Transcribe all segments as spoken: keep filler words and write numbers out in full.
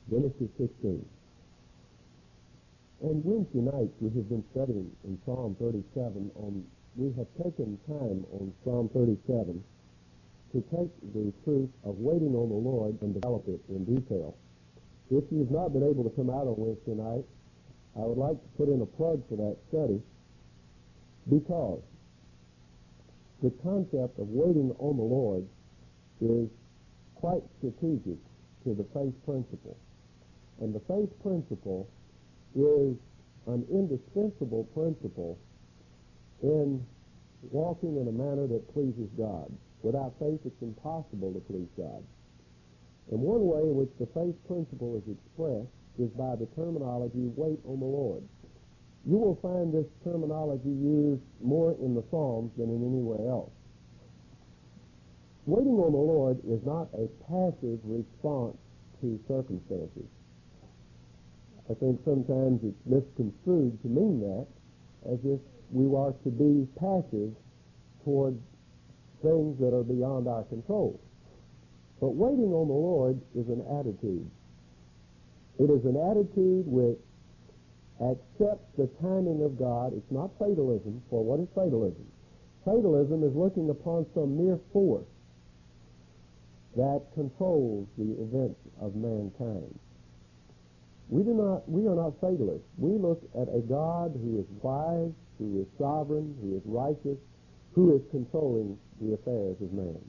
Genesis sixteen. And Wednesday nights we have been studying in Psalm thirty-seven. On we have taken time on Psalm thirty-seven to take the truth of waiting on the Lord and develop it in detail. If you've not been able to come out on Wednesday night, I would like to put in a plug for that study, because the concept of waiting on the Lord is quite strategic to the faith principle. And the faith principle is an indispensable principle in walking in a manner that pleases God. Without faith, it's impossible to please God. And one way in which the faith principle is expressed is by the terminology, wait on the Lord. You will find this terminology used more in the Psalms than in anywhere else. Waiting on the Lord is not a passive response to circumstances. I think sometimes it's misconstrued to mean that, as if we are to be passive toward things that are beyond our control. But waiting on the Lord is an attitude. It is an attitude which accepts the timing of God. It's not fatalism, for what is fatalism? Fatalism is looking upon some mere force that controls the events of mankind. We do not, we are not fatalists. We look at a God who is wise, who is sovereign, who is righteous, who is controlling the affairs of man.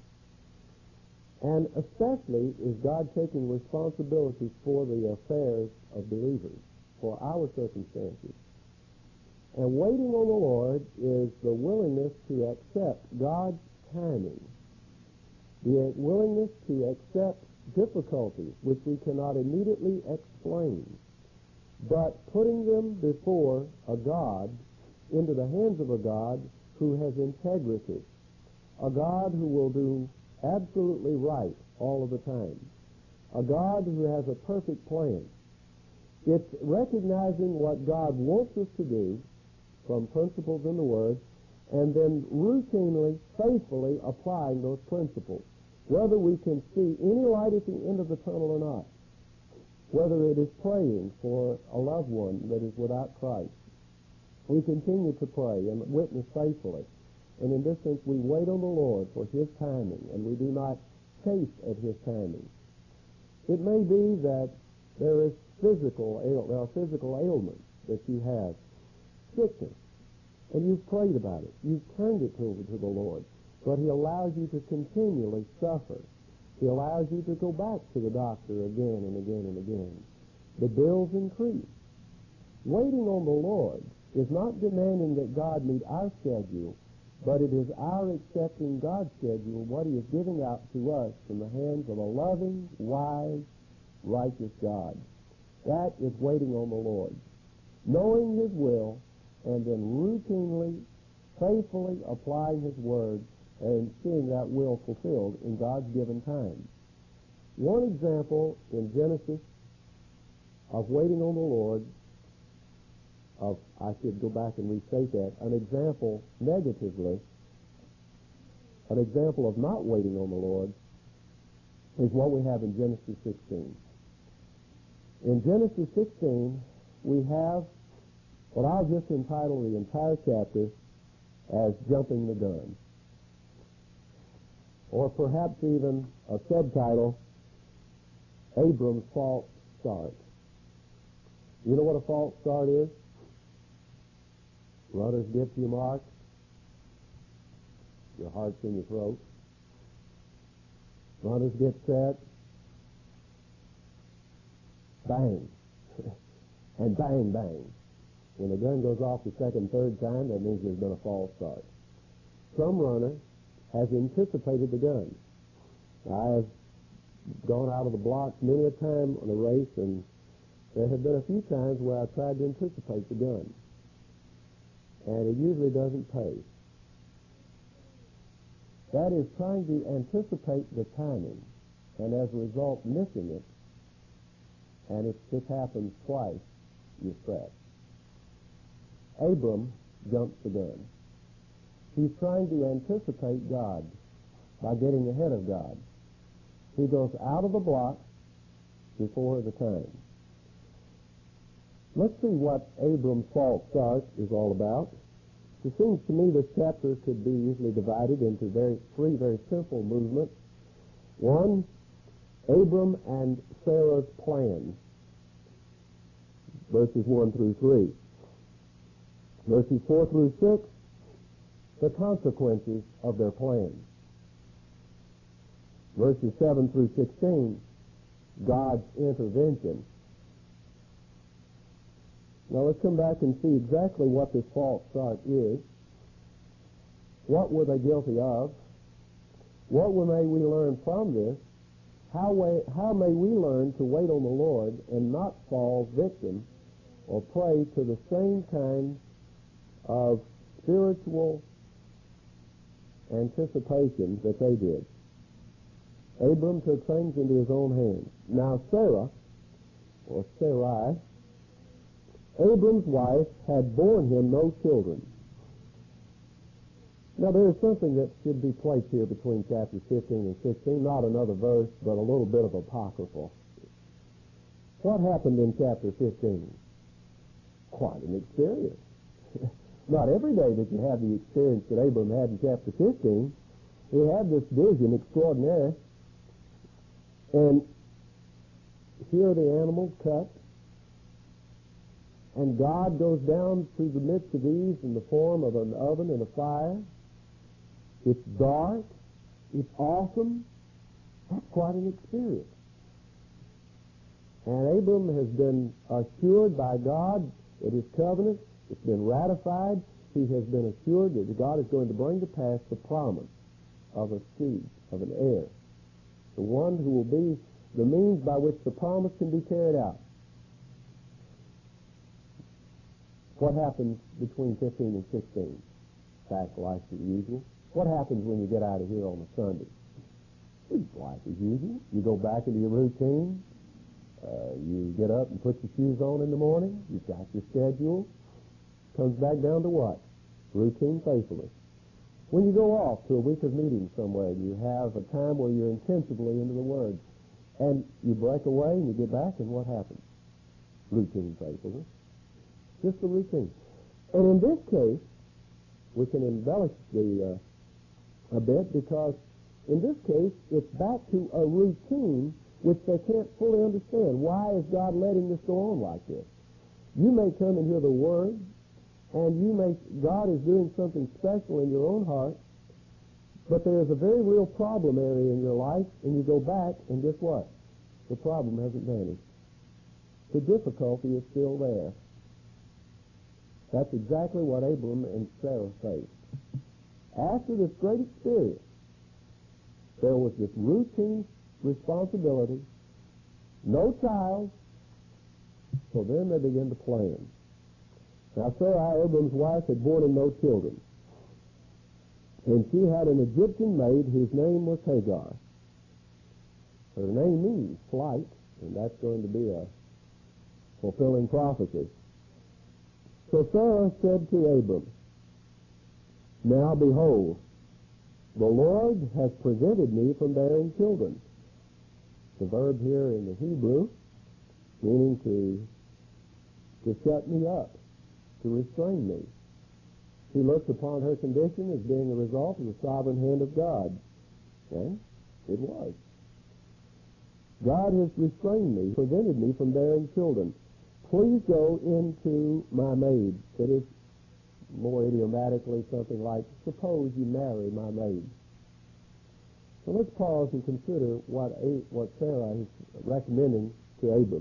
And especially is God taking responsibility for the affairs of believers, for our circumstances. And waiting on the Lord is the willingness to accept God's timing, the willingness to accept difficulties which we cannot immediately explain, but putting them before a God, into the hands of a God who has integrity, a God who will do absolutely right all of the time, a God who has a perfect plan. It's recognizing what God wants us to do from principles in the Word, and then routinely, faithfully applying those principles, whether we can see any light at the end of the tunnel or not, whether it is praying for a loved one that is without Christ. We continue to pray and witness faithfully. And in this sense, we wait on the Lord for His timing, and we do not chase at His timing. It may be that there is physical, there are physical ailments that you have, sickness, and you've prayed about it. You've turned it over to the Lord, but He allows you to continually suffer. He allows you to go back to the doctor again and again and again. The bills increase. Waiting on the Lord is not demanding that God meet our schedule, but it is our accepting God's schedule, what He is giving out to us from the hands of a loving, wise, righteous God. That is waiting on the Lord, knowing His will, and then routinely, faithfully applying His word and seeing that will fulfilled in God's given time. One example in Genesis of waiting on the Lord, of, I should go back and restate that, an example negatively, an example of not waiting on the Lord is what we have in Genesis sixteen. In Genesis sixteen, we have what I'll just entitle the entire chapter as jumping the gun, or perhaps even a subtitle, Abram's false start. You know what a false start is? Runners get to your mark, your heart's in your throat. Runners get set, bang, and bang, bang. When the gun goes off the second, third time, that means there's been a false start. Some runner has anticipated the gun. I have gone out of the blocks many a time on a race, and there have been a few times where I tried to anticipate the gun, and it usually doesn't pay. That is trying to anticipate the timing, and as a result, missing it, and if this happens twice, you're scratched. Abram jumps the gun. He's trying to anticipate God by getting ahead of God. He goes out of the block, before the time. Let's see what Abram's false start is all about. It seems to me this chapter could be easily divided into very three very simple movements. One, Abram and Sarah's plan, verses one through three. Verses four through six, the consequences of their plan. Verses seven through sixteen, God's intervention. Now let's come back and see exactly what this false start is. What were they guilty of? What may we learn from this? How, way, how may we learn to wait on the Lord and not fall victim or prey to the same kind of spiritual anticipation that they did? Abram took things into his own hands. Now Sarah, or Sarai, Abram's wife, had borne him no children. Now there is something that should be placed here between chapters fifteen and sixteen, not another verse, but a little bit of apocryphal. What happened in chapter fifteen? Quite an experience. Not every day that you have the experience that Abram had in chapter fifteen. He had this vision extraordinary, and here are the animals cut, and God goes down through the midst of these in the form of an oven and a fire. It's dark. It's awesome. That's quite an experience. And Abram has been assured by God that his covenant, it's been ratified. He has been assured that God is going to bring to pass the promise of a seed, of an heir, the one who will be the means by which the promise can be carried out. What happens between fifteen and sixteen? Back life as usual. What happens when you get out of here on a Sunday? It's life as usual. You go back into your routine. Uh, you get up and put your shoes on in the morning. You've got your schedule. Comes back down to what? Routine faithfulness. When you go off to a week of meetings somewhere, you have a time where you're intensively into the Word, and you break away and you get back, and what happens? Routine faithfulness. Just the routine. And in this case, we can embellish the uh, a bit, because in this case, it's back to a routine which they can't fully understand. Why is God letting this go on like this? You may come and hear the Word, and you may, God is doing something special in your own heart, but there is a very real problem area in your life, and you go back, and guess what? The problem hasn't vanished. The difficulty is still there. That's exactly what Abram and Sarah faced. After this great experience, there was this routine responsibility, no child, so then they began to plan. Now Sarai, Abram's wife, had borne him no children, and she had an Egyptian maid whose name was Hagar. Her name means flight, and that's going to be a fulfilling prophecy. So Sarah said to Abram, "Now behold, the Lord has prevented me from bearing children." The verb here in the Hebrew, meaning to to shut me up, to restrain me. He looked upon her condition as being a result of the sovereign hand of God. And it was. God has restrained me, prevented me from bearing children. Please go into my maid. It is more idiomatically something like, suppose you marry my maid. So let's pause and consider what a, what Sarah is recommending to Abram.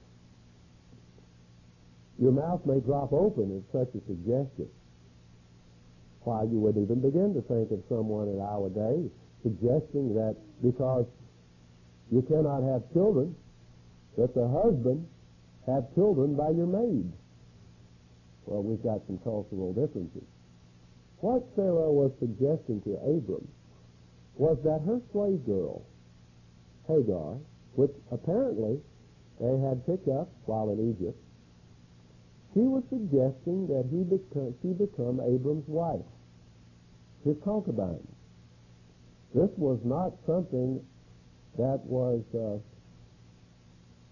Your mouth may drop open at such a suggestion. Why, you wouldn't even begin to think of someone in our day suggesting that because you cannot have children, that the husband have children by your maid. Well, we've got some cultural differences. What Sarah was suggesting to Abram was that her slave girl, Hagar, which apparently they had picked up while in Egypt, she was suggesting that he become, she become Abram's wife, his concubine. This was not something that was uh,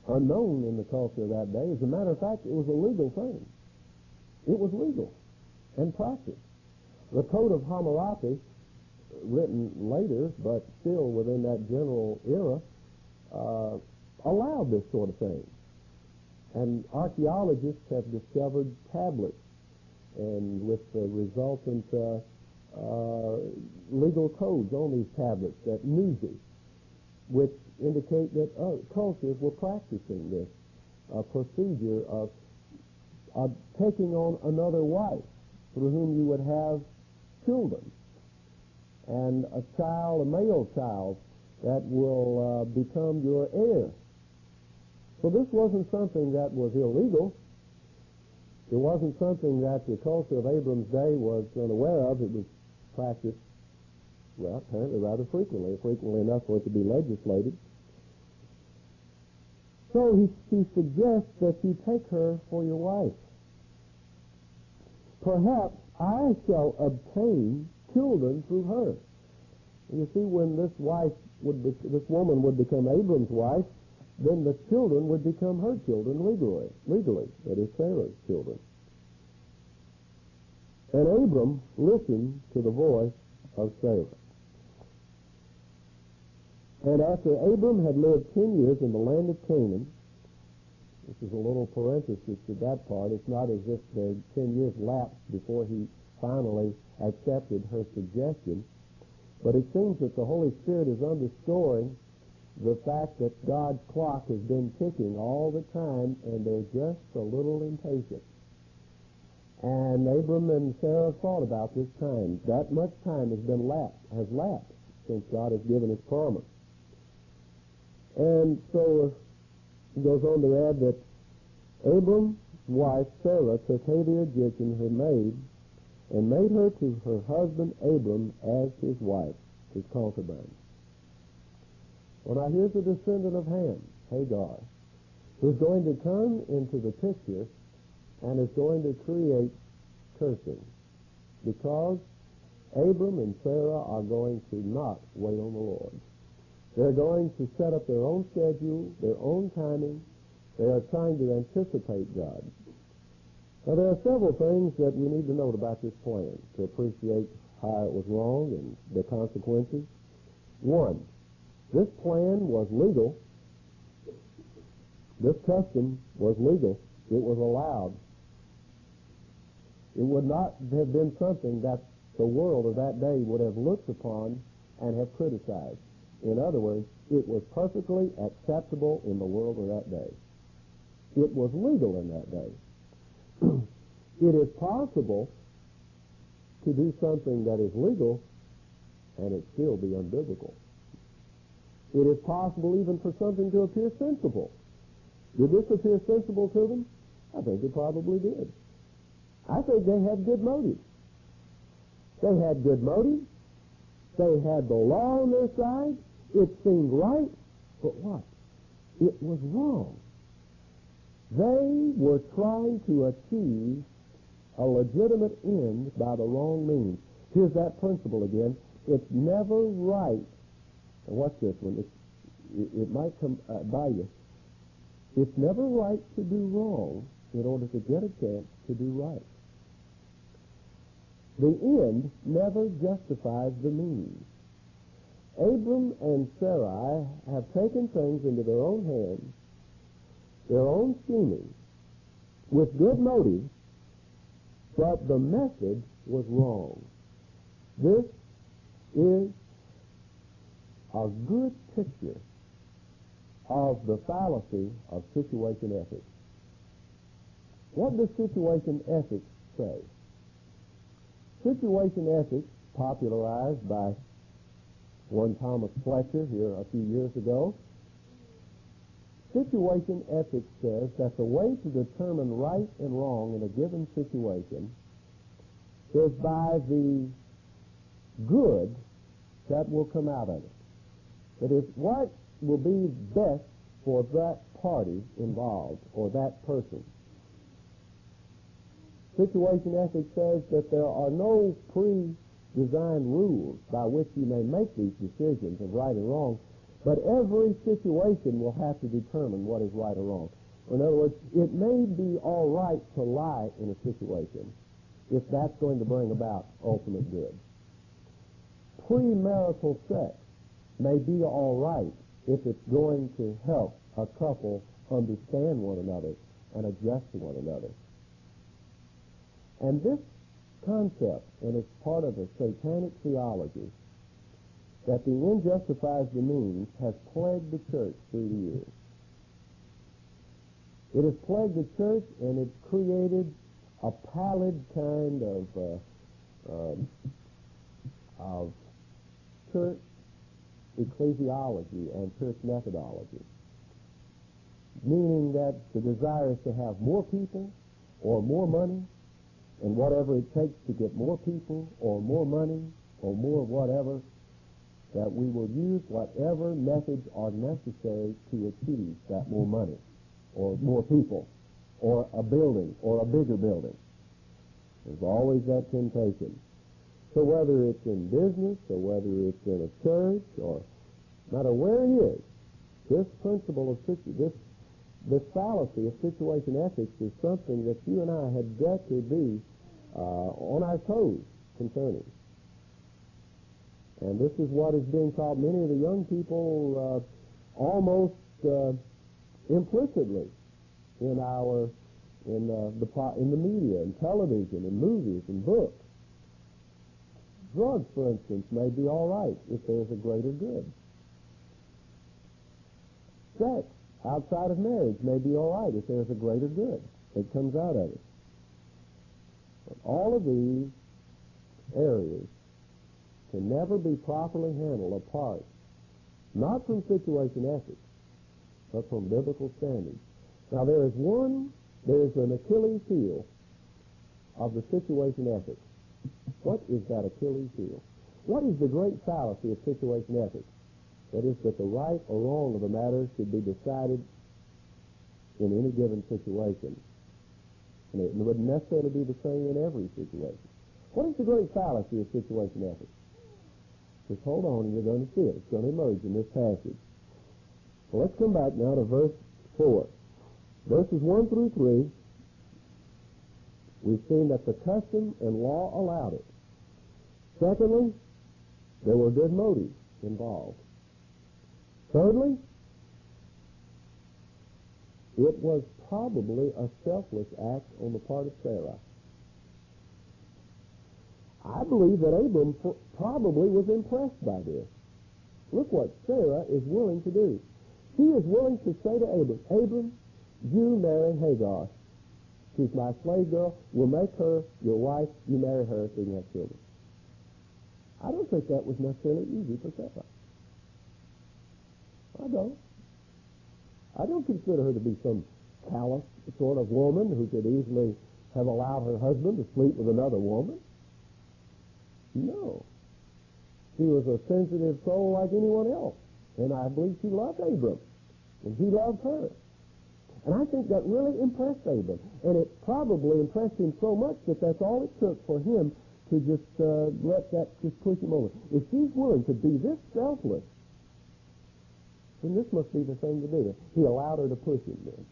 unknown in the culture of that day. As a matter of fact, it was a legal thing. It was legal and practiced. The Code of Hammurabi, written later, but still within that general era, uh, allowed this sort of thing. And archaeologists have discovered tablets, and with the resultant uh, uh, legal codes on these tablets that Nuzi, which indicate that uh, cultures were practicing this uh, procedure of, of taking on another wife through whom you would have children, and a child, a male child, that will uh, become your heir. So this wasn't something that was illegal. It wasn't something that the culture of Abram's day was unaware of. It was practiced, well, apparently rather frequently, frequently enough for it to be legislated. So he, he suggests that you take her for your wife. Perhaps I shall obtain children through her. You see, when this wife would, be, this woman would become Abram's wife, then the children would become her children legally, legally, that is Sarah's children. And Abram listened to the voice of Sarah. And after Abram had lived ten years in the land of Canaan, this is a little parenthesis to that part, it's not as if the ten years lapsed before he finally accepted her suggestion, but it seems that the Holy Spirit is underscoring the fact that God's clock has been ticking all the time, and they're just a little impatient. And Abram and Sarah thought about this time. That much time has been lapsed, has lapsed since God has given his promise. And so he goes on to add that Abram's wife Sarah took Hagar the Egyptian, her maid, and made her to her husband Abram as his wife, his concubine. Well, now here's a descendant of Ham, Hagar, who's going to come into the picture and is going to create cursing, because Abram and Sarah are going to not wait on the Lord. They're going to set up their own schedule, their own timing. They are trying to anticipate God. Now, there are several things that we need to note about this plan to appreciate how it was wrong and the consequences. One, this plan was legal. This custom was legal. It was allowed. It would not have been something that the world of that day would have looked upon and have criticized. In other words, it was perfectly acceptable in the world of that day. It was legal in that day. It is possible to do something that is legal and it still be unbiblical. It is possible even for something to appear sensible. Did this appear sensible to them? I think it probably did. I think they had good motives. They had good motives. They had the law on their side. It seemed right, but what? It was wrong. They were trying to achieve a legitimate end by the wrong means. Here's that principle again. It's never right. And watch this one. It's, it, it might come uh, by you. It's never right to do wrong in order to get a chance to do right. The end never justifies the means. Abram and Sarai have taken things into their own hands, their own scheming, with good motives, but the method was wrong. This is a good picture of the fallacy of situation ethics. What does situation ethics say? Situation ethics, popularized by one Thomas Fletcher here a few years ago, situation ethics says that the way to determine right and wrong in a given situation is by the good that will come out of it. That is, what will be best for that party involved or that person. Situation ethics says that there are no pre-designed rules by which you may make these decisions of right and wrong, But every situation will have to determine what is right or wrong. In other words, it may be all right to lie in a situation if that's going to bring about ultimate good. Premarital sex may be all right if it's going to help a couple understand one another and adjust to one another. And this concept, and it's part of a satanic theology, that the end justifies the means, has plagued the church through the years. It has plagued the church, and it's created a pallid kind of uh, um, of church ecclesiology and church methodology, meaning that the desire is to have more people or more money, and whatever it takes to get more people or more money or more whatever, that we will use whatever methods are necessary to achieve that more money or more people or a building or a bigger building. There's always that temptation. So whether it's in business or whether it's in a church or no matter where it is, this principle of situ- this this fallacy of situation ethics is something that you and I had got to be uh, on our toes concerning. And this is what is being taught many of the young people uh, almost uh, implicitly in our in uh, the in the media and television and movies and books. Drugs, for instance, may be all right if there's a greater good. Sex outside of marriage may be all right if there's a greater good that comes out of it. But all of these areas can never be properly handled apart, not from situation ethics, but from biblical standards. Now there is one, there is an Achilles heel of the situation ethics. What is that Achilles heel? What is the great fallacy of situation ethics? That is that the right or wrong of a matter should be decided in any given situation. And it wouldn't necessarily be the same in every situation. What is the great fallacy of situation ethics? Just hold on and you're going to see it. It's going to emerge in this passage. Well, let's come back now to verse four. Verses one through three, we've seen that the custom and law allowed it. Secondly, there were good motives involved. Thirdly, it was probably a selfless act on the part of Sarah. I believe that Abram probably was impressed by this. Look what Sarah is willing to do. She is willing to say to Abram, Abram, you marry Hagar. She's my slave girl. We'll make her your wife. You marry her so you can have children. I don't think that was necessarily easy for Sarah. I don't. I don't consider her to be some callous sort of woman who could easily have allowed her husband to sleep with another woman. No. She was a sensitive soul like anyone else. And I believe she loved Abram. And he loved her. And I think that really impressed Abram. And it probably impressed him so much that that's all it took for him to just uh, let that just push him over. If she's willing to be this selfless, then this must be the thing to do. He allowed her to push him then.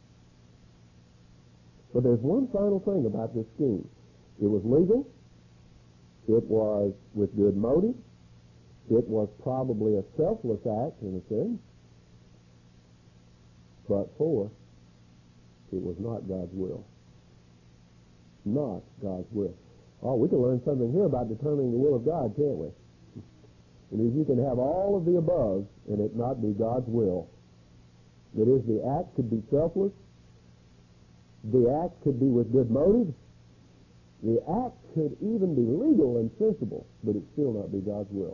But there's one final thing about this scheme. It was legal. It was with good motive. It was probably a selfless act in a sense. But fourth, it was not God's will. Not God's will. Oh, we can learn something here about determining the will of God, can't we? And if you can have all of the above and it not be God's will, that is, the act could be selfless, the act could be with good motives, the act could even be legal and sensible, but it still not be God's will.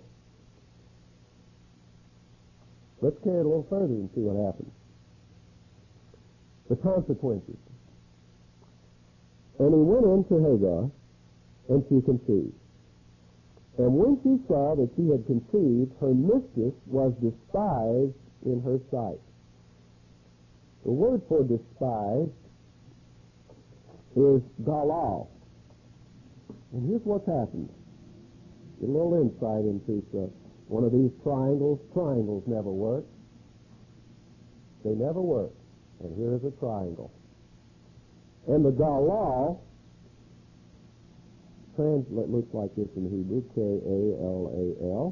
Let's carry it a little further and see what happens. The consequences. And he went in to Hagar, and she conceived. And when she saw that she had conceived, her mistress was despised in her sight. The word for despised is galal. And here's what's happened. A little insight into uh, one of these triangles. Triangles never work. They never work. And here is a triangle. And the galal translate looks like this in Hebrew, K A L A L.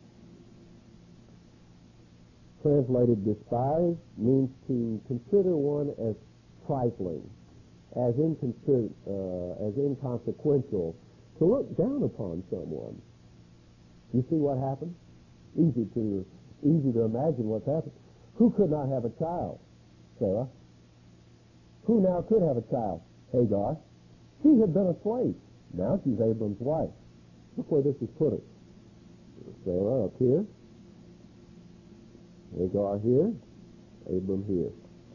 Translated despise means to consider one as trifling, as, inconsider, uh, as inconsequential, to look down upon someone. You see what happened? Easy to easy to imagine what's happened. Who could not have a child? Sarah. Who now could have a child? Hagar. She had been a slave. Now she's Abram's wife. Look where this is put it. Sarah up here. Hagar here. Abram here.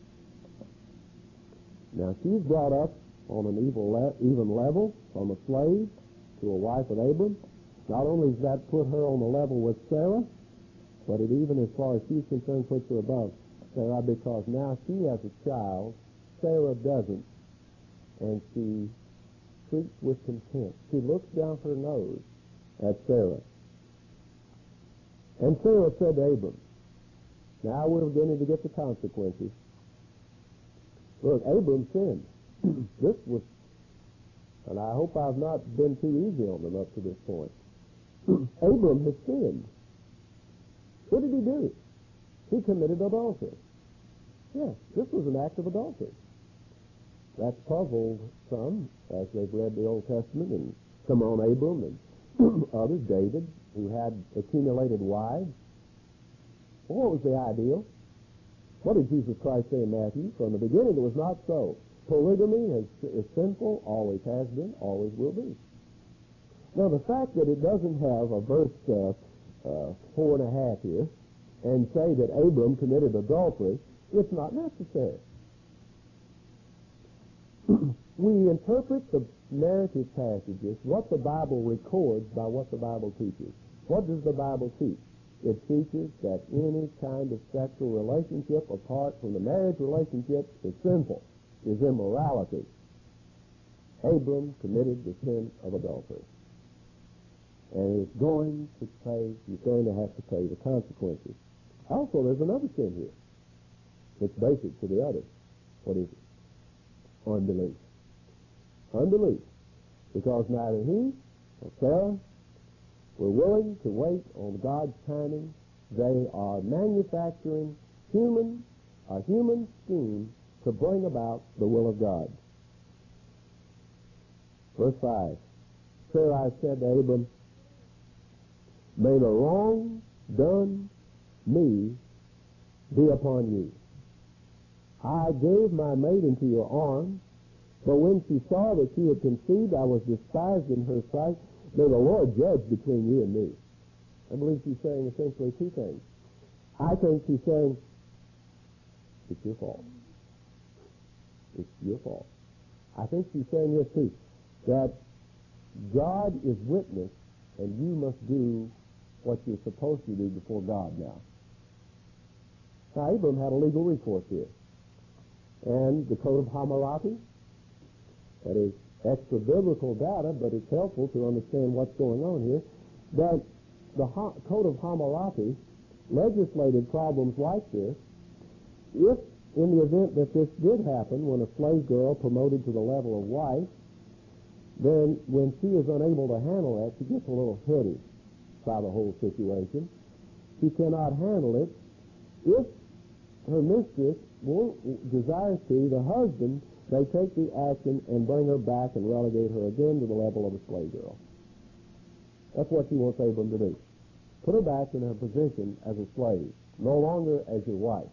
Now she's brought up on an evil le- even level, from a slave to a wife of Abram. Not only does that put her on the level with Sarah, but it even, as far as she's concerned, puts her above Sarah, because now she has a child, Sarah doesn't, and she treats with contempt. She looks down her nose at Sarah. And Sarah said to Abram, now we're beginning to get the consequences. Look, Abram sinned. This was, and I hope I've not been too easy on them up to this point. Abram has sinned. What did he do? He committed adultery. Yes, this was an act of adultery. That puzzled some as they've read the Old Testament, and come on, Abram and others, David, who had accumulated wives. Well, what was the ideal? What did Jesus Christ say in Matthew? From the beginning it was not so. Polygamy is, is sinful, always has been, always will be. Now the fact that it doesn't have a verse uh, uh, four and a half here and say that Abram committed adultery, it's not necessary. We interpret the narrative passages, what the Bible records, by what the Bible teaches. What does the Bible teach? It teaches that any kind of sexual relationship apart from the marriage relationship is sinful, is immorality. Abram committed the sin of adultery. And he's going to pay, he's going to have to pay the consequences. Also, there's another sin here. It's basic to the others. What is it? Unbelief. Unbelief. Because neither he or Sarah were willing to wait on God's timing. They are manufacturing human, a human scheme to bring about the will of God. Verse five. Sarai said to Abram, may the wrong done me be upon you. I gave my maid into your arms, but when she saw that she had conceived, I was despised in her sight. May the Lord judge between you and me. I believe she's saying essentially two things. I think she's saying, it's your fault. It's your fault. I think she's saying this too, that God is witness, and you must do what you're supposed to do before God now. Now, Abram had a legal recourse here. And the Code of Hammurabi, that is extra biblical data, but it's helpful to understand what's going on here, that the ha- Code of Hammurabi legislated problems like this. If, in the event that this did happen, when a slave girl promoted to the level of wife, then when she is unable to handle that, she gets a little heady by the whole situation. She cannot handle it. If her mistress won't, desires to, the husband may take the action and bring her back and relegate her again to the level of a slave girl. That's what she wants Abram to do. Put her back in her position as a slave, no longer as your wife.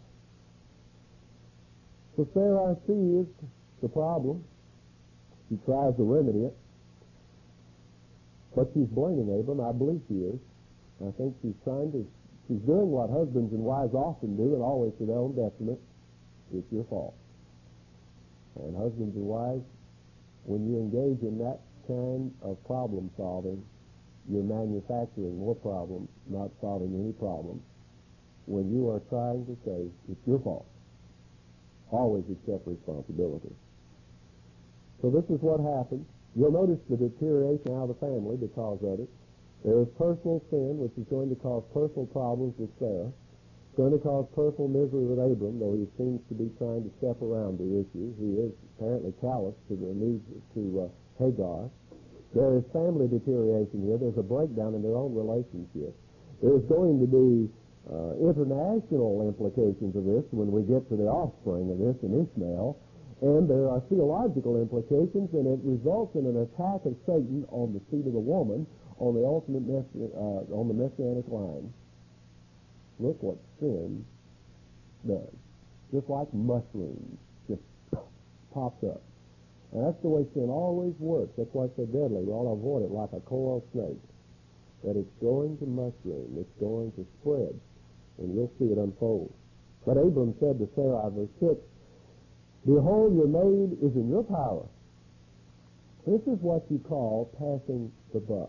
So Sarai sees the problem. She tries to remedy it. But she's blaming Abram. I believe she is. I think she's trying to, she's doing what husbands and wives often do, and always to their own detriment. It's your fault. And husbands and wives, when you engage in that kind of problem solving, you're manufacturing more problems, not solving any problems. When you are trying to say, it's your fault, always accept responsibility. So this is what happens. You'll notice the deterioration out of the family because of it. There is personal sin, which is going to cause personal problems with Sarah. It's going to cause personal misery with Abram, though he seems to be trying to step around the issue. He is apparently callous to the needs to uh, Hagar. There is family deterioration here. There's a breakdown in their own relationship. There's going to be uh, international implications of this when we get to the offspring of this in Ishmael. And there are theological implications, and it results in an attack of Satan on the seed of the woman, on the ultimate messi- uh, on the messianic line. Look what sin does. Just like mushrooms, just pops up. And that's the way sin always works. That's why it's so deadly. We ought to avoid it like a coral snake. That it's going to mushroom. It's going to spread. And you'll see it unfold. But Abram said to Sarai, verse six, "Behold, your maid is in your power." This is what you call passing the buck.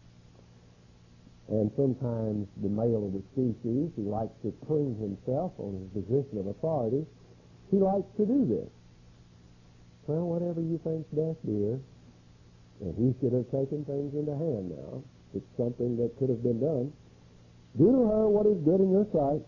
And sometimes the male of the species, who likes to preen himself on his position of authority, he likes to do this. Well, whatever you think's best, dear. And he should have taken things into hand now. It's something that could have been done. Do to her what is good in your sight.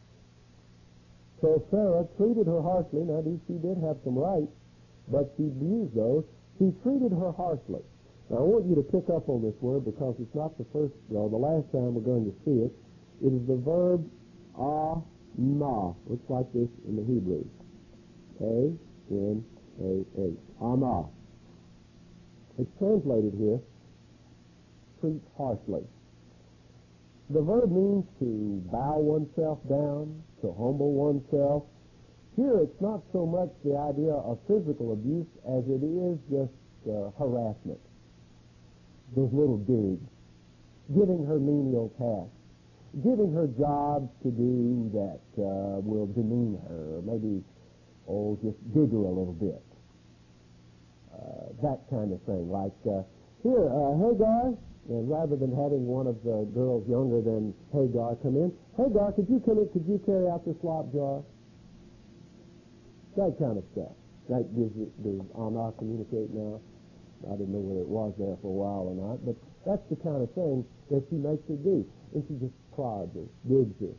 So Sarah treated her harshly. Now, she did have some rights, but she abused those. She treated her harshly. Now, I want you to pick up on this word because it's not the first, or the last time we're going to see it. It is the verb anah. Looks like this in the Hebrew. A N A H. Anah. It's translated here, treat harshly. The verb means to bow oneself down, to humble oneself. Here it's not so much the idea of physical abuse as it is just uh, harassment. Those little digs. Giving her menial tasks. Giving her jobs to do that uh, will demean her. Or maybe, oh, just dig her a little bit. Uh, that kind of thing. Like, uh, here, uh, Hagar, and rather than having one of the girls younger than Hagar come in, Hagar, could you come in, could you carry out the slop jar? That kind of stuff. That gives you, does Anah communicate now? I didn't know whether it was there for a while or not, but that's the kind of thing that she makes her do. And she just prods her, digs her.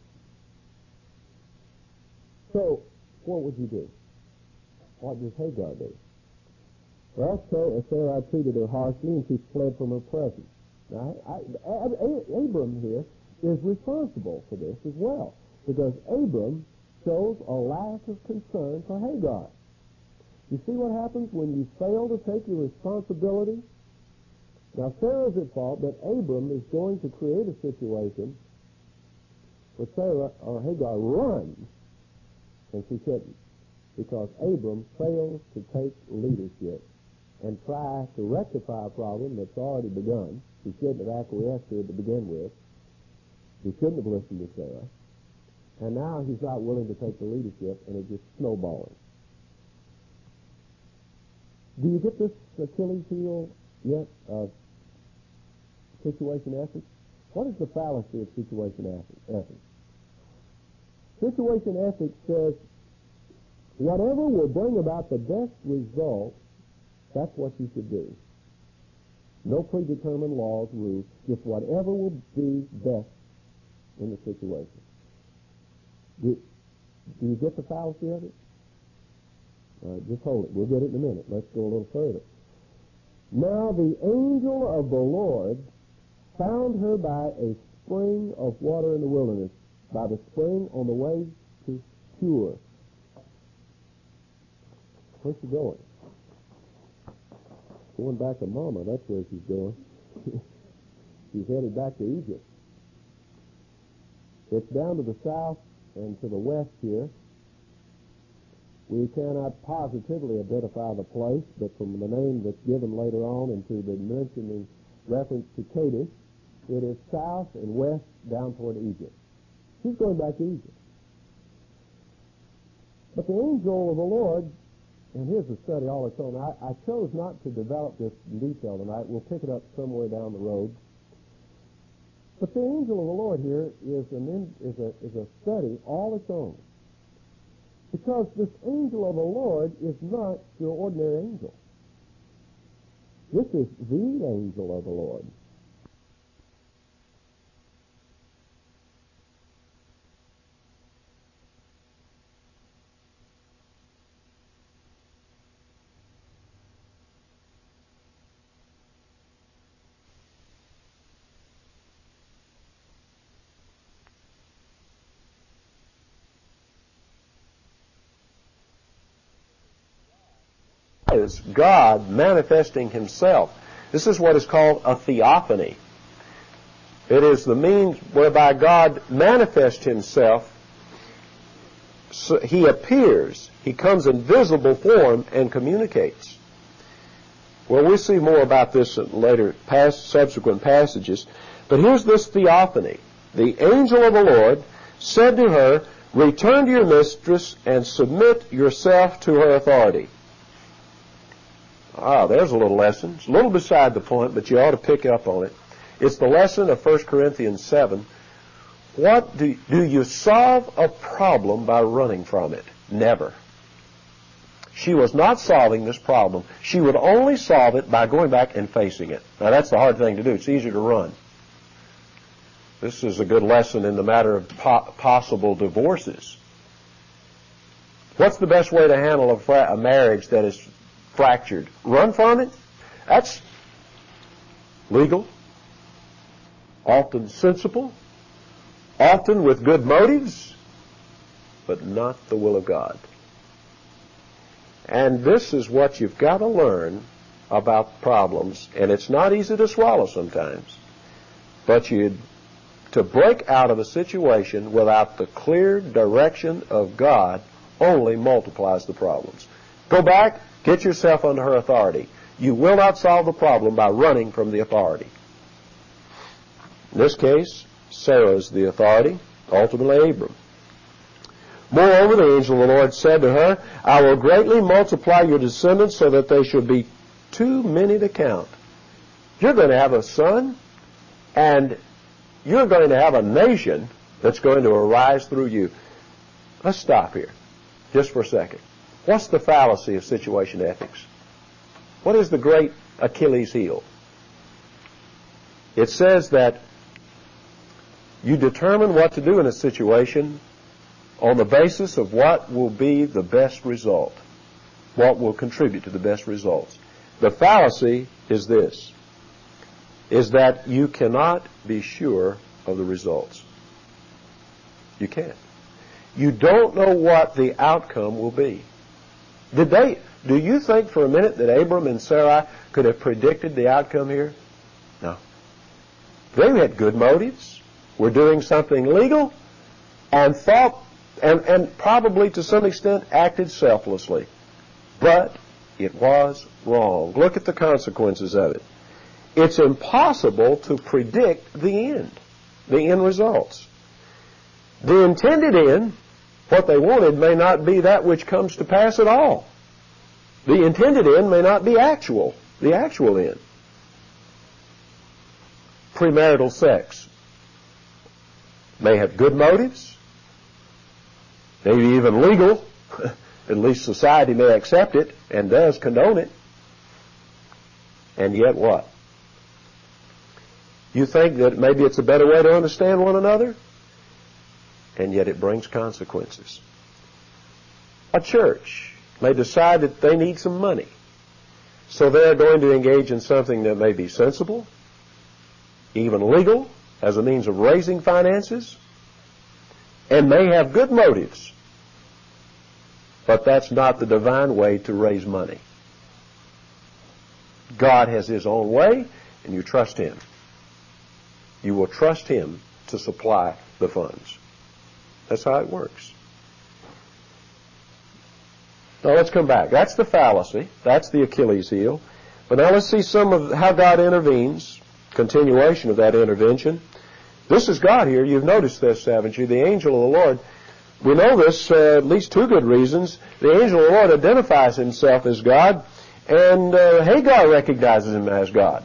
So, what would you do? What does Hagar do? Well, so Sarah treated her harshly, and she fled from her presence. Now, I, I, I, Abram here is responsible for this as well, because Abram shows a lack of concern for Hagar. You see what happens when you fail to take your responsibility? Now, Sarah's at fault, but Abram is going to create a situation where Sarah or Hagar runs, and she shouldn't, because Abram fails to take leadership and try to rectify a problem that's already begun. He shouldn't have acquiesced to it to begin with. He shouldn't have listened to Sarah. And now he's not willing to take the leadership, and it's just snowballing. Do you get this Achilles heel yet of situation ethics? What is the fallacy of situation ethics? Situation ethics says whatever will bring about the best result, that's what you should do. No predetermined laws, rules, just whatever will be best in the situation. Do, do you get the fallacy of it? All right, just hold it. We'll get it in a minute. Let's go a little further. Now the angel of the Lord found her by a spring of water in the wilderness, by the spring on the way to Shur. Where's she going? Going back to Mama, that's where she's going. She's headed back to Egypt. It's down to the south and to the west here. We cannot positively identify the place, but from the name that's given later on and to the mentioning reference to Kadesh, it is south and west down toward Egypt. She's going back to Egypt. But the angel of the Lord, and here's a study all its own. I, I chose not to develop this in detail tonight. We'll pick it up somewhere down the road. But the angel of the Lord here is, an, is, a, is a study all its own. Because this angel of the Lord is not your ordinary angel. This is the angel of the Lord. is God manifesting himself. This is what is called a theophany. It is the means whereby God manifests himself. So he appears. He comes in visible form and communicates. Well, we'll see more about this in later past, subsequent passages. But here's this theophany. The angel of the Lord said to her, "Return to your mistress and submit yourself to her authority." Ah, there's a little lesson. It's a little beside the point, but you ought to pick up on it. It's the lesson of First Corinthians seven. What do, do you solve a problem by running from it? Never. She was not solving this problem. She would only solve it by going back and facing it. Now, that's the hard thing to do. It's easier to run. This is a good lesson in the matter of po- possible divorces. What's the best way to handle a, fra- a marriage that is fractured? Run from it? That's legal, often sensible, often with good motives, but not the will of God. And this is what you've got to learn about problems, and it's not easy to swallow sometimes. But you, to break out of a situation without the clear direction of God only multiplies the problems. Go back, get yourself under her authority. You will not solve the problem by running from the authority. In this case, Sarah's the authority, ultimately Abram. Moreover, the angel of the Lord said to her, "I will greatly multiply your descendants so that they shall be too many to count." You're going to have a son, and you're going to have a nation that's going to arise through you. Let's stop here just for a second. What's the fallacy of situation ethics? What is the great Achilles heel? It says that you determine what to do in a situation on the basis of what will be the best result, what will contribute to the best results. The fallacy is this, is that you cannot be sure of the results. You can't. You don't know what the outcome will be. Did they, do you think for a minute that Abram and Sarai could have predicted the outcome here? No. They had good motives, were doing something legal, and thought And, and probably to some extent acted selflessly. But it was wrong. Look at the consequences of it. It's impossible to predict the end, the end results. The intended end, what they wanted, may not be that which comes to pass at all. The intended end may not be actual, the actual end. Premarital sex may have good motives, maybe even legal. At least society may accept it and does condone it. And yet what? You think that maybe it's a better way to understand one another? And yet it brings consequences. A church may decide that they need some money. So they're going to engage in something that may be sensible, even legal, as a means of raising finances, and may have good motives. But that's not the divine way to raise money. God has his own way, and you trust him. You will trust him to supply the funds. That's how it works. Now let's come back. That's the fallacy. That's the Achilles heel. But now let's see some of how God intervenes, continuation of that intervention. This is God here. You've noticed this, haven't you? The angel of the Lord. We know this uh, at least two good reasons. The angel of the Lord identifies himself as God, and uh, Hagar recognizes him as God.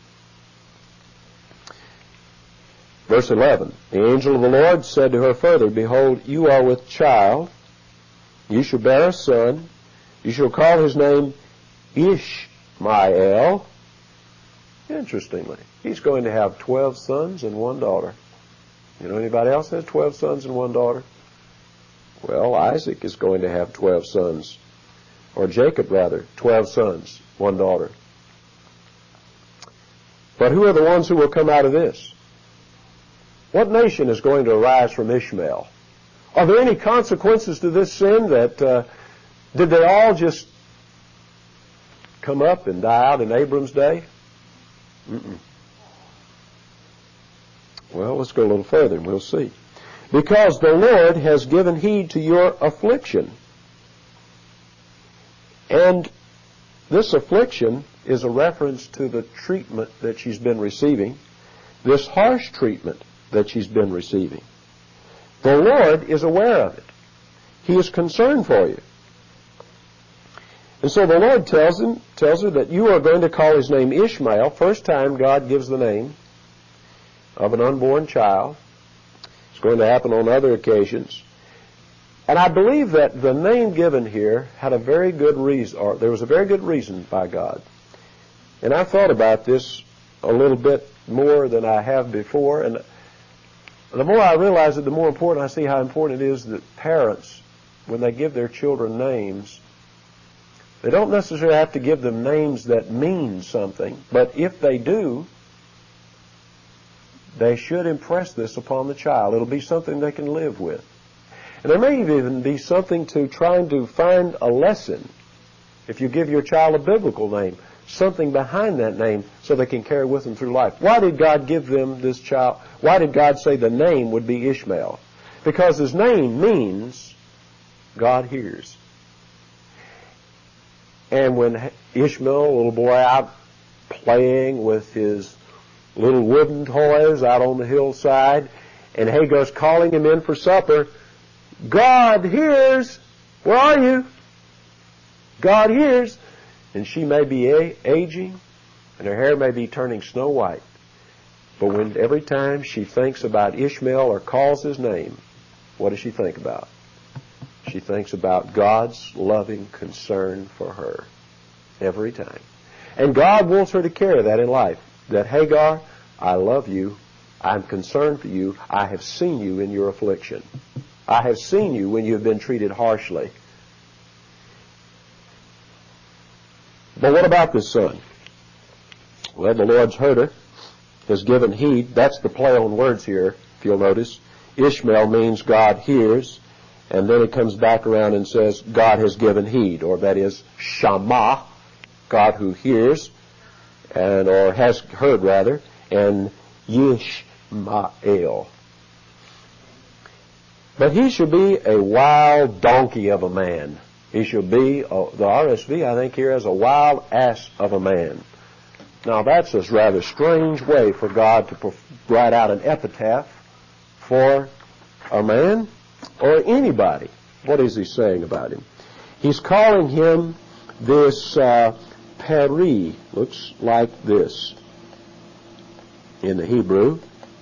Verse eleven, the angel of the Lord said to her further, "Behold, you are with child. You shall bear a son. You shall call his name Ishmael." Interestingly, he's going to have twelve sons and one daughter. You know anybody else has twelve sons and one daughter? Well, Isaac is going to have twelve sons, or Jacob rather, twelve sons, one daughter. But who are the ones who will come out of this? What nation is going to arise from Ishmael? Are there any consequences to this sin that, uh, did they all just come up and die out in Abram's day? Mm-mm. Well, let's go a little further and we'll see. Because the Lord has given heed to your affliction. And this affliction is a reference to the treatment that she's been receiving, this harsh treatment that she's been receiving. The Lord is aware of it. He is concerned for you. And so the Lord tells him, tells her that you are going to call his name Ishmael. First time God gives the name of an unborn child. It's going to happen on other occasions. And I believe that the name given here had a very good reason, or there was a very good reason by God. And I thought about this a little bit more than I have before, and the more I realize it, the more important I see how important it is that parents, when they give their children names, they don't necessarily have to give them names that mean something, but if they do, they should impress this upon the child. It'll be something they can live with. And there may even be something to trying to find a lesson. If you give your child a biblical name, something behind that name so they can carry with them through life. Why did God give them this child? Why did God say the name would be Ishmael? Because his name means God hears. And when Ishmael, a little boy out playing with his little wooden toys out on the hillside, and Hagar's calling him in for supper, God hears. Where are you? God hears. And she may be a- aging, and her hair may be turning snow white. But when every time she thinks about Ishmael or calls his name, what does she think about? She thinks about God's loving concern for her every time. And God wants her to carry that in life. That, Hagar, I love you. I'm concerned for you. I have seen you in your affliction. I have seen you when you have been treated harshly. But what about this son? Well, the Lord's heard her, has given heed. That's the play on words here, if you'll notice. Ishmael means God hears, and then it comes back around and says God has given heed, or that is Shama, God who hears, and or has heard rather, and Yishmael. But he shall be a wild donkey of a man. He shall be, uh, the R S V I think here has a wild ass of a man. Now that's a rather strange way for God to perf- write out an epitaph for a man or anybody. What is he saying about him? He's calling him this uh, Peri, looks like this in the Hebrew.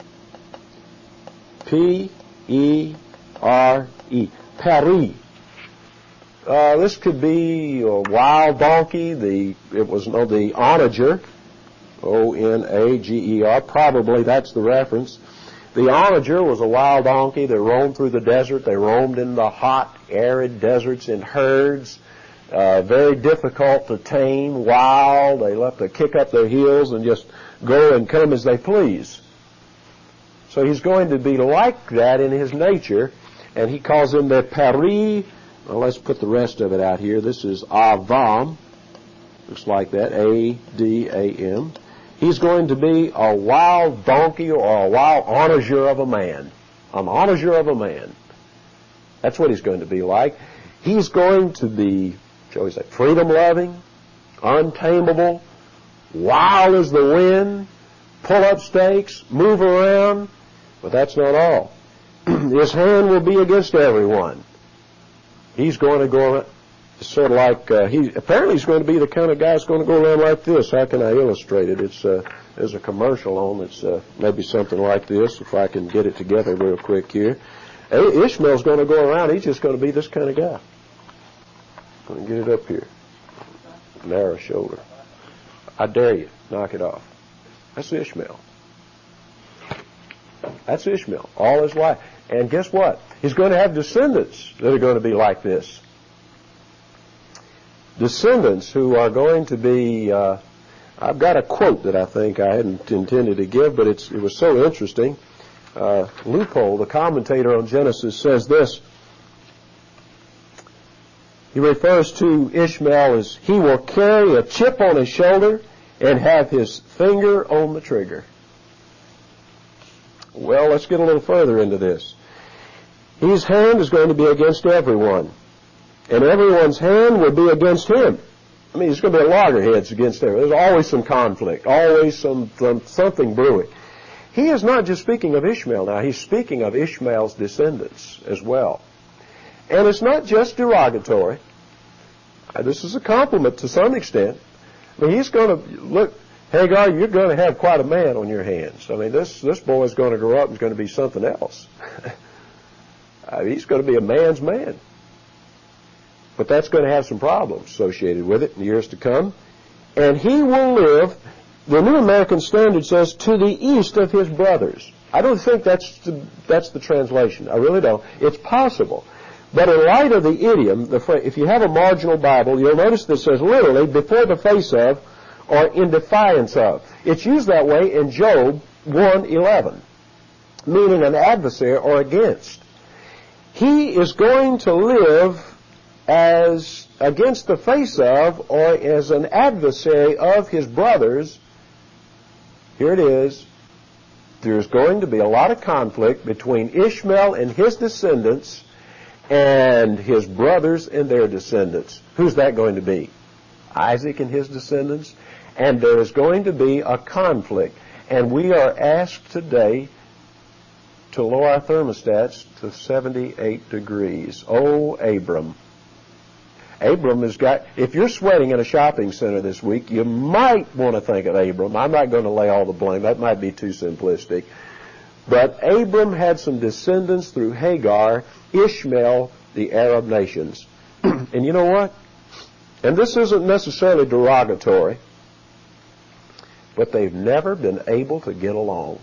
P E R E, Peri. Uh, this could be a wild donkey. The it was no the onager, O N A G E R. Probably that's the reference. The onager was a wild donkey that roamed through the desert. They roamed in the hot, arid deserts in herds. Uh, very difficult to tame, wild. They love to kick up their heels and just go and come as they please. So he's going to be like that in his nature, and he calls him the Peri. Well, let's put the rest of it out here. This is Avam. Looks like that, A D A M. He's going to be a wild donkey or a wild onager of a man. An onager of a man. That's what he's going to be like. He's going to be, shall we say, freedom-loving, untamable, wild as the wind, pull up stakes, move around. But that's not all. His hand will be against everyone. He's going to go sort of like, uh, he apparently he's going to be the kind of guy that's going to go around like this. How can I illustrate it? It's uh, there's a commercial on that's uh, maybe something like this, if I can get it together real quick here. Ishmael's going to go around. He's just going to be this kind of guy. Going to get it up here. Narrow shoulder. I dare you, knock it off. That's Ishmael. That's Ishmael, all his life. And guess what? He's going to have descendants that are going to be like this. Descendants who are going to be, uh, I've got a quote that I think I hadn't intended to give, but it's, it was so interesting. Uh, Loophole, the commentator on Genesis, says this. He refers to Ishmael as he will carry a chip on his shoulder and have his finger on the trigger. Well, let's get a little further into this. His hand is going to be against everyone, and everyone's hand will be against him. I mean, there's going to be a loggerheads against everyone. There's always some conflict, always some, some something brewing. He is not just speaking of Ishmael now. He's speaking of Ishmael's descendants as well. And it's not just derogatory. This is a compliment to some extent. I mean, he's going to, look, Hagar, you're going to have quite a man on your hands. I mean, this, this boy is going to grow up and is going to be something else. I mean, he's going to be a man's man. But that's going to have some problems associated with it in the years to come. And he will live, the New American Standard says, to the east of his brothers. I don't think that's the, that's the translation. I really don't. It's possible. But in light of the idiom, the phrase, if you have a marginal Bible, you'll notice this says literally before the face of or in defiance of. It's used that way in Job one eleven, meaning an adversary or against. He is going to live as against the face of or as an adversary of his brothers. Here it is. There's going to be a lot of conflict between Ishmael and his descendants and his brothers and their descendants. Who's that going to be? Isaac and his descendants. And there is going to be a conflict. And we are asked today to lower our thermostats to seventy-eight degrees. Oh, Abram. Abram has got, if you're sweating in a shopping center this week, you might want to think of Abram. I'm not going to lay all the blame. That might be too simplistic. But Abram had some descendants through Hagar, Ishmael, the Arab nations. And you know what? And this isn't necessarily derogatory, but they've never been able to get along.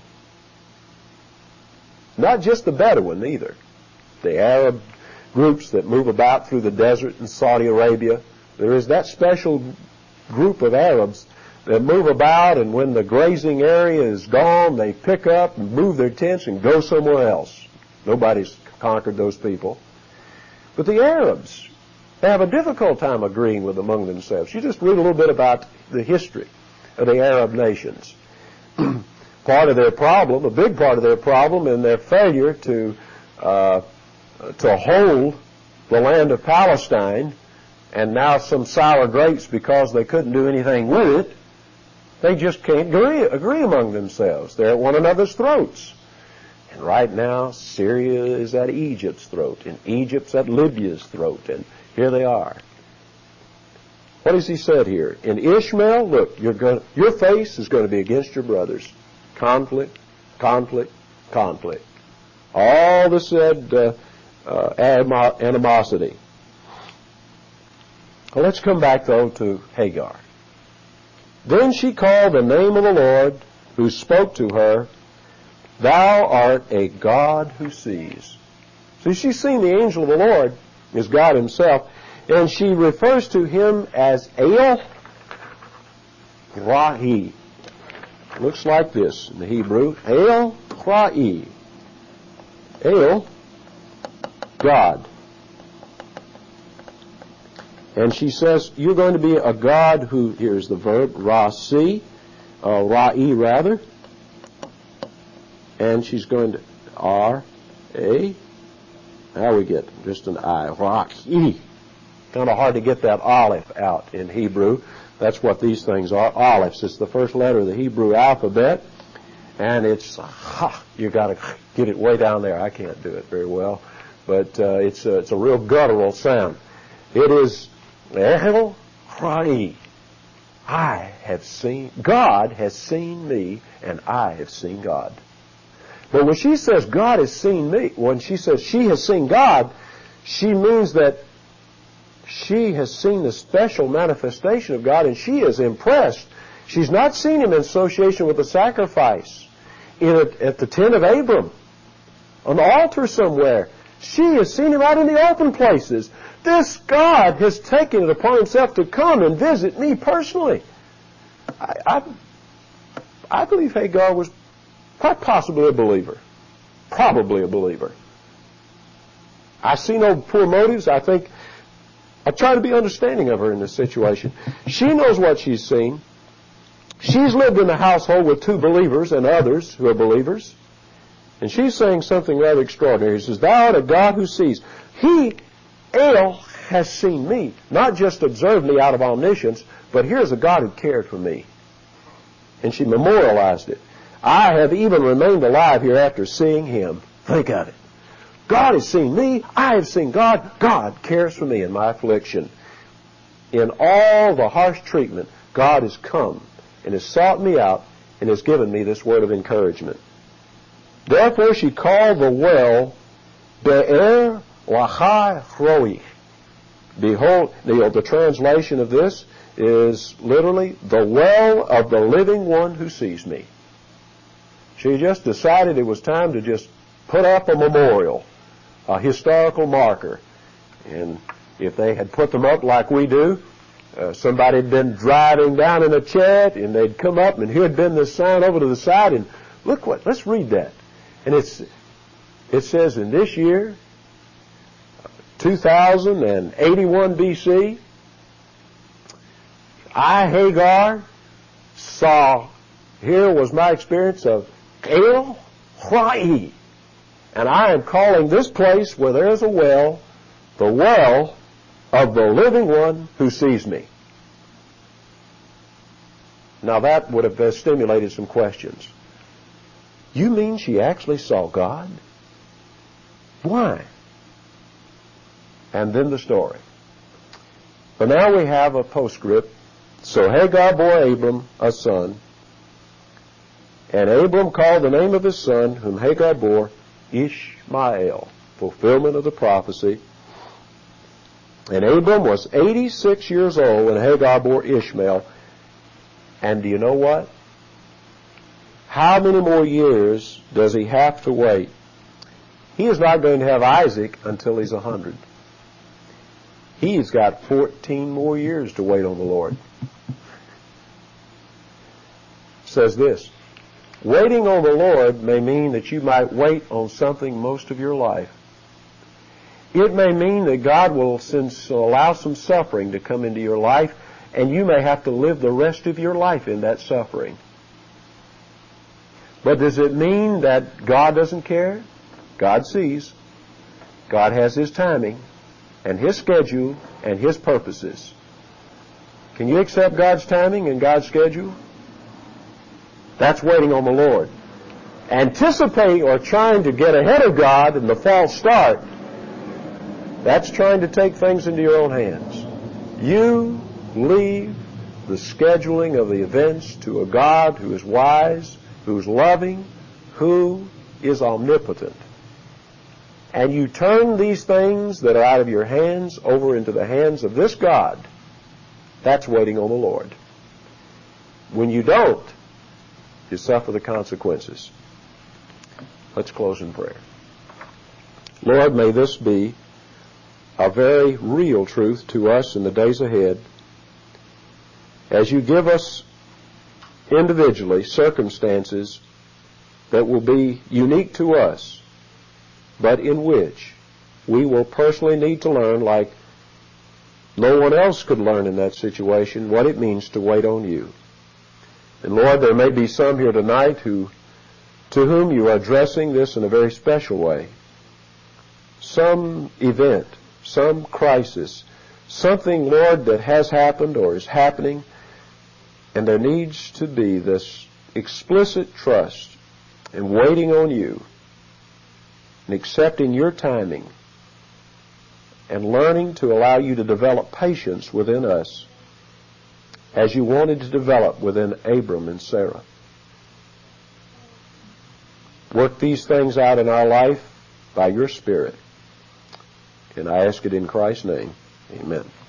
Not just the Bedouin either. The Arab groups that move about through the desert in Saudi Arabia. There is that special group of Arabs that move about, and when the grazing area is gone, they pick up and move their tents and go somewhere else. Nobody's conquered those people. But the Arabs have a difficult time agreeing with among themselves. You just read a little bit about the history of the Arab nations. Part of their problem, a big part of their problem in their failure to uh, to hold the land of Palestine, and now some sour grapes because they couldn't do anything with it, they just can't agree, agree among themselves. They're at one another's throats. And right now, Syria is at Egypt's throat, and Egypt's at Libya's throat, and here they are. What has he said here? In Ishmael, look, you're going, your face is going to be against your brothers. Conflict, conflict, conflict. All the said uh, uh, animosity. Well, let's come back, though, to Hagar. Then she called the name of the Lord, who spoke to her, Thou art a God who sees. See, she's seen the angel of the Lord, is God himself, and she refers to him as El Rahi. Looks like this in the Hebrew. El Rahi. El, God. And she says, you're going to be a God who, here's the verb, Rasi, uh, Ra'i rather. And she's going to, R, A, now we get just an I, Ra'i. Kind of hard to get that aleph out in Hebrew. That's what these things are, aleph. It's the first letter of the Hebrew alphabet. And it's, ha, you got to get it way down there. I can't do it very well. But uh, it's, a, it's a real guttural sound. It is, El Ra'i. I have seen, God has seen me, and I have seen God. But when she says God has seen me, when she says she has seen God, she means that she has seen the special manifestation of God, and she is impressed. She's not seen him in association with the sacrifice in a, at the tent of Abram, on the altar somewhere. She has seen him out in the open places. This God has taken it upon himself to come and visit me personally. I, I, I believe Hagar was quite possibly a believer. Probably a believer. I see no poor motives. I think I try to be understanding of her in this situation. She knows what she's seen. She's lived in a household with two believers and others who are believers. And she's saying something rather extraordinary. She says, thou art a God who sees. He, El, has seen me. Not just observed me out of omniscience, but here's a God who cared for me. And she memorialized it. I have even remained alive here after seeing him. Think of it. God has seen me. I have seen God. God cares for me in my affliction. In all the harsh treatment, God has come and has sought me out and has given me this word of encouragement. Therefore she called the well Be'er Lahai Roi. Behold, the, the translation of this is literally the well of the living one who sees me. She just decided it was time to just put up a memorial, a historical marker. And if they had put them up like we do, uh, somebody had been driving down in a chariot and they'd come up and here had been this sign over to the side and look what, let's read that. And it's, it says in this year, two thousand eighty-one B C, I, Hagar, saw, here was my experience of El Roi. And I am calling this place where there is a well, the well of the living one who sees me. Now that would have stimulated some questions. You mean she actually saw God? Why? And then the story. But now we have a postscript. So Hagar bore Abram a son, and Abram called the name of his son, whom Hagar bore, Ishmael, fulfillment of the prophecy. And Abram was eighty-six years old when Hagar bore Ishmael. And do you know what? How many more years does he have to wait? He is not going to have Isaac until he's a hundred. He's got fourteen more years to wait on the Lord. It says this, waiting on the Lord may mean that you might wait on something most of your life. It may mean that God will since allow some suffering to come into your life, and you may have to live the rest of your life in that suffering. But does it mean that God doesn't care? God sees. God has His timing and His schedule and His purposes. Can you accept God's timing and God's schedule? That's waiting on the Lord. Anticipating or trying to get ahead of God in the false start, that's trying to take things into your own hands. You leave the scheduling of the events to a God who is wise, who's loving, who is omnipotent. And you turn these things that are out of your hands over into the hands of this God. That's waiting on the Lord. When you don't, you suffer the consequences. Let's close in prayer. Lord, may this be a very real truth to us in the days ahead as you give us individually circumstances that will be unique to us, but in which we will personally need to learn, like no one else could learn in that situation, what it means to wait on you. And Lord, there may be some here tonight who, to whom you are addressing this in a very special way. Some event, some crisis, something, Lord, that has happened or is happening, and there needs to be this explicit trust and waiting on you and accepting your timing and learning to allow you to develop patience within us as you wanted to develop within Abram and Sarah. Work these things out in our life by your Spirit. And I ask it in Christ's name. Amen.